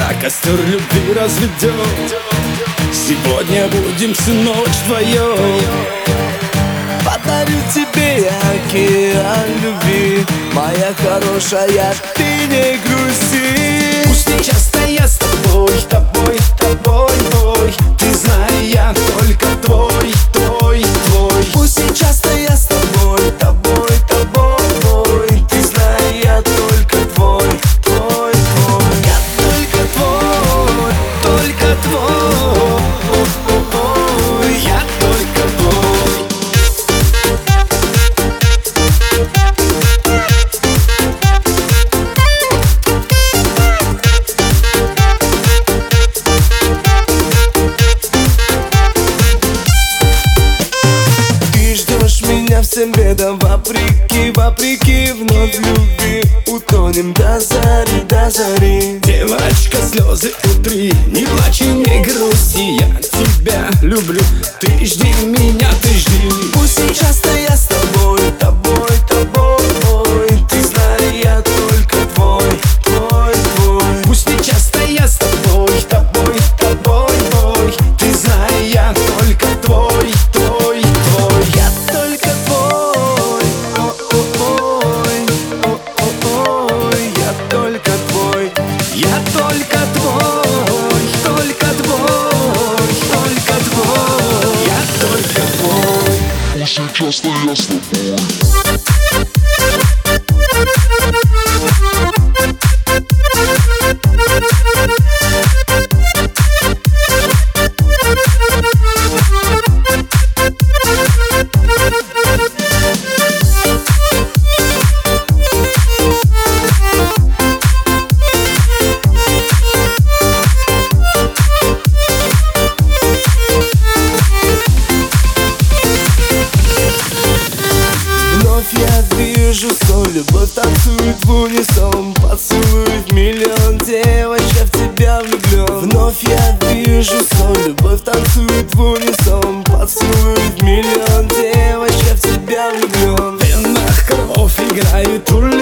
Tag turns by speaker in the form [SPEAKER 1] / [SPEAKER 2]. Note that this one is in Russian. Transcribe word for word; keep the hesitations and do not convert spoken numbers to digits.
[SPEAKER 1] когда костер любви разведет. Сегодня будем всю ночь вдвоем.
[SPEAKER 2] Подарю тебе океан любви, моя хорошая, ты не грусти.
[SPEAKER 1] Пусть не часто я с тобой, тобой, тобой, твой. Ты знай, я только твой, твой, твой.
[SPEAKER 2] Пусть не часто я с тобой, тобой, тобой, твой. Ты знай, я только твой, твой, твой.
[SPEAKER 1] Я только твой, только твой. Я только твой.
[SPEAKER 2] Ты ждешь меня всем бедам, вопреки, вопреки, вновь в любви утонем до зари, до зари.
[SPEAKER 1] Девочка, слезы утри, не плачь и не грусти. Я тебя люблю, ты жди меня, ты жди.
[SPEAKER 2] Пусть не часто я с тобой, тобой, тобой. Ты знай, я только твой, твой, твой.
[SPEAKER 1] Пусть не часто я с тобой, тобой, тобой, твой. Ты знай, я только твой, твой, твой.
[SPEAKER 2] Я только твой, о-о-ой, о-о-ой. Я только твой,
[SPEAKER 1] Я только твой, только твой, только твой. Я только твой.
[SPEAKER 3] Пусть не часто я с тобой.
[SPEAKER 2] вновь я вижу сон, любовь танцует в унисон. Поцелуй в миллион, девочка, в тебя влюблен. Вновь я вижу сон, любовь танцует в унисон. Поцелуй в миллион, девочка, в тебя влюблен.
[SPEAKER 1] В венах кровь играет,